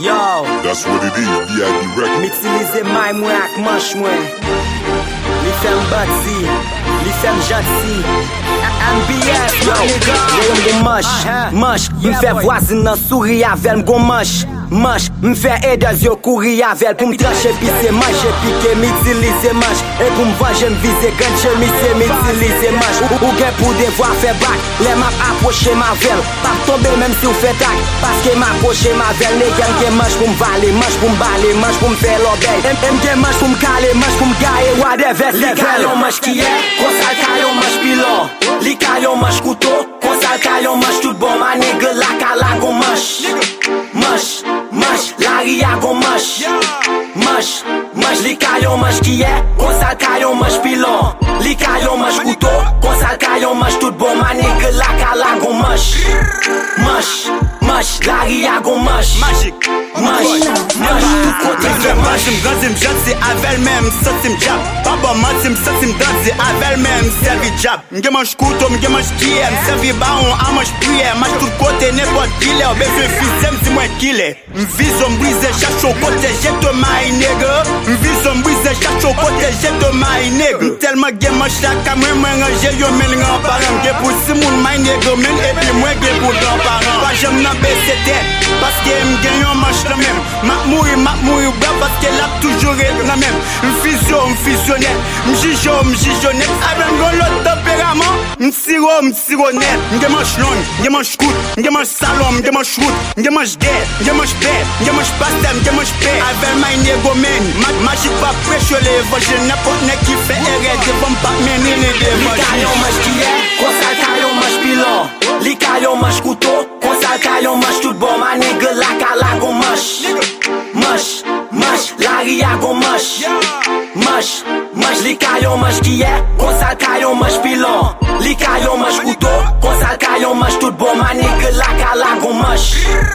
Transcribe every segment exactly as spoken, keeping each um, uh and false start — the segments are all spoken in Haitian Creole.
Yo, That's what it is, B I B record. m'utilize may mwen ak manch mwen. Li fem batzi, li fem jatsi. M B S, yo, yo mgon manch, manch. M'fè voisin nan souri avel mgon manch. Manch, m'fè edels yo kouri avel pou m'trache pise manch. E pike m'utilize manch, e pou m'vange m'vize ganche mise m'utilize manch. Ou gen pou devwa fè bak, le map aproche mavel. Pa tombe menm si ou fè tak, paske m'aproche mavel. Ne gen gen manch pou m'vale, manch pou m'bale, manch pou m'fè l'obey. M gen manch pou m'kale, manch pou m'gaye whatever level. Li kayon manch ki ye, konsal kayon manch pilon. Li kayon manch koutou, konsal kayon manch tout bon. Ma nigga la kala gon manch. Manch, manch, la ria gon manch. Manch, manch, li kayon manch ki ye, konsal kayon manch pilon. Li kayon manch koutou, konsal kayon manch tout bon. Ma nigga la kala gon manch. Manch, manch, la ria gon manch. Magic, manch, manch, tout kote gen manch. Manch m'grandim jatsi avel mem, sotim jab. Papa matim sotim dansi avel mem, servi jab. M'ge manch koutou, m'ge manch kiye, m'servi baon, a manch priye. Manch tout kote, n'importe kile, ou bezwe fisem si mwen kile. M'vizo m'brize chacho kote, jete my nigga. M'vizo m'brize chacho kote, jete my nigga. Telman gen manch chaka mwen mwen ranger yo men gran paran. Ge pou si moun my nigga men, epi mwen ge pou gran paran. Pa jem nan bese tet, paske m'gen yon manch la men. Mak mouri, mak mouri, bra, paske la toujou et la men. M'fisyo, m'fisyonet, m'jijo, m'jijonet. Aven gon lot tempérament, m'siro, m'sironet. M'ge manch long, m'ge manch kout, m'ge manch salon, m'ge manch route, m'ge manch dead, m'ge manch bed, m'ge manch pastel, m'ge manch pe. Aven my nego men, magic pa pressure le evangel. N'importe ne qui fait erreur, devant pas mener les Li kayon manch ki ye, konsal kayon manch pilon. Li kayon manch koutou, konsal kayon manch tout bon. Ma nigga la kala gon manch. Manch, manch, la ria gon manch. Manch, manch, li kayon manch ki ye, konsal kayon manch pilon. Li kayon manch koutou, konsal kayon manch tout bon. Ma nigga la kala gon manch.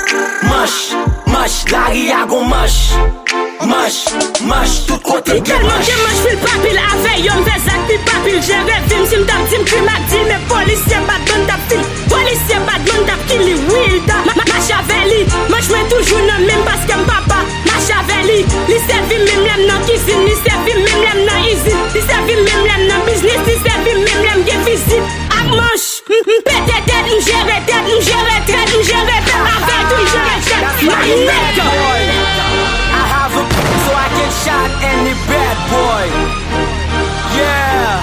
Manch, manch, la ria gon manch. Manch, manch, tout kote gen manch. Gen manch pil papil avey, yo m'fè zak pi papil. Jere vim si m'dap di m'krim ak di. Me polisye bat don tap fil, polisye bat don tap kili wil da. Manch aveli, manch mwen toujou nan mim paske m'papa. Manch aveli, li servi mim lem nan kizin, li servi mim lem nan izin, li servi mim lem nan business, li servi mim lem gen vizit. Ak manch, m'pete tet, m'jere tet, m'jere tret, m'jere tet, avey tou m'jere tet. My nigga. I have a so I can shot any bad boy. Yeah.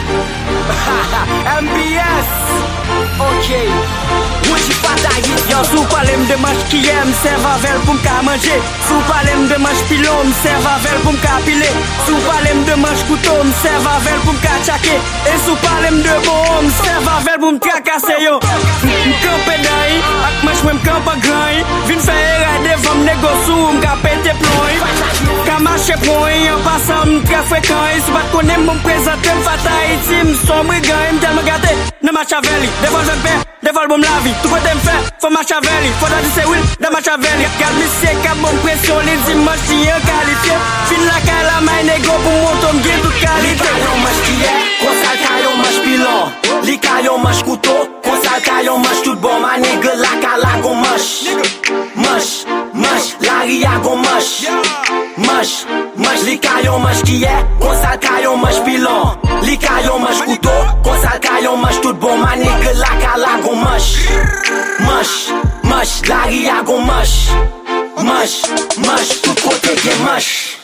M B S. Okay. Wouchi fata hit. Yo, sou pale m de manch ki ye, m serve avel pou m ka manje. Sou pale m de manch pilon, m serve avel pou m ka pile. Sou pale m de manch koutou, m serve avel pou m ka chake. E sou pale m de bon, m serve avel pou m trakase yo. M kampe dayi, ak manch mwen m kampe gran. Vin fè eray devan m negosou, m ka pete plon. Ka mache pon, yon pasan m tre frekant. Si bat konen m m prezante m fata iti, m sombre gan, m tel m gate. Ne match aveli, devol jen pe, devol bom la vi. Tout kote m fe, fò match aveli. Fò da di se wil, da match aveli. Gad mi se ka bon presyon, li di match ti yon kalifiye. Fin la ka la may nego pou moto m gen tout kalite. Li kayon match ki ye, konsal kayon match pilon. Li kayon match koutou, konsal kayon match tout bon. Ma nigga la kala gon match. Match, match, la ria gon match. Match, match, li kayon match ki ye, konsal kayon match pilon. Li kayon match koutou, konsal kayon match tout bon. Ma nigga la kala gon match. Match, match, la ria gon match. Match, match, tout kote gen match.